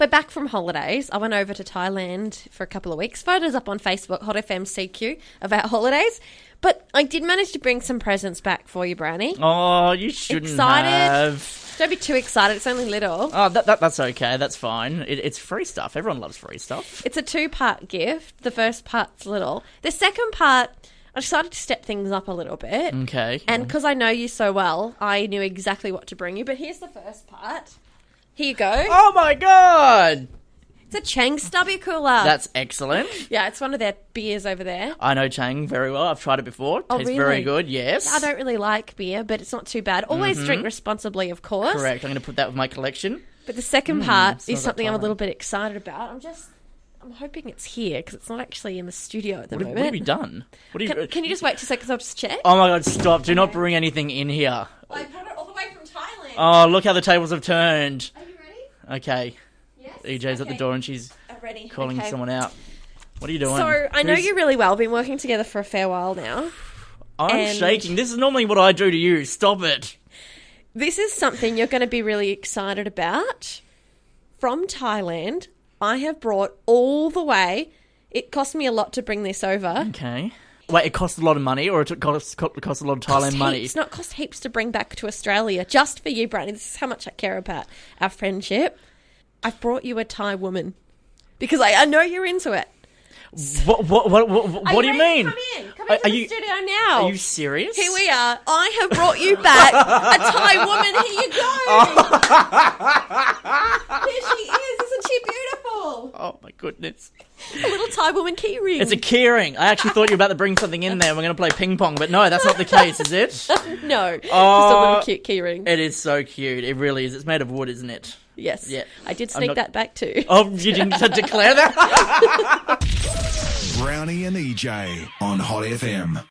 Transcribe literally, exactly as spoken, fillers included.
we're back from holidays. I went over to Thailand for a couple of weeks. Photos up on Facebook, Hot F M C Q, of our holidays. But I did manage to bring some presents back for you, Brownie. Oh, you shouldn't Excited? have. Don't be too excited. It's only little. Oh, that, that that's okay. That's fine. It, it's free stuff. Everyone loves free stuff. It's a two-part gift. The first part's little. The second part, I decided to step things up a little bit. Okay. And because I know you so well, I knew exactly what to bring you. But here's the first part. Here you go. Oh, my God. It's a Chang Stubby Cooler. That's excellent. Yeah, it's one of their beers over there. I know Chang very well. I've tried it before. Oh, Tastes really? very good, yes. I don't really like beer, but it's not too bad. Always Mm-hmm. drink responsibly, of course. Correct. I'm going to put that with my collection. But the second Mm, part smells is like something I'm a Thailand. little bit excited about. I'm just... I'm hoping it's here because it's not actually in the studio at the What have, moment. what have you done? What have you... Can, can you just wait two seconds? I'll just check. Oh, my God, stop. Do not bring anything in here. I brought it all the way from Thailand. Oh, look how the tables have turned. Are you ready? Okay. Yes. E J's at the Okay. door and she's I'm ready. calling Okay. someone out. What are you doing? So I know Who's- you really well. Been working together for a fair while now. I'm and- shaking. This is normally what I do to you. Stop it. This is something you're going to be really excited about. From Thailand, I have brought all the way. It cost me a lot to bring this over. Okay. Wait, it cost a lot of money, or it cost, cost a lot of Thailand Cost money? It's not cost heaps to bring back to Australia, just for you, Brownie. This is how much I care about our friendship. I've brought you a Thai woman because I, I know you're into it. What? What? What? What, what Are do you ready mean? to Come in. Come Are- into are the you- studio now. Are you serious? Here we are. I have brought you back a Thai woman. Here you go. Here she is. Isn't she beautiful? Oh my goodness! A little Thai woman key ring. It's a keyring. I actually thought you were about to bring something in there. And we're going to play ping pong, but no, that's not the case, is it? no, just a Oh, little cute key ring. It is so cute. It really is. It's made of wood, isn't it? Yes. Yeah. I did I'm sneak not- that back too. Oh, you didn't declare that? Brownie and E J on Hot F M.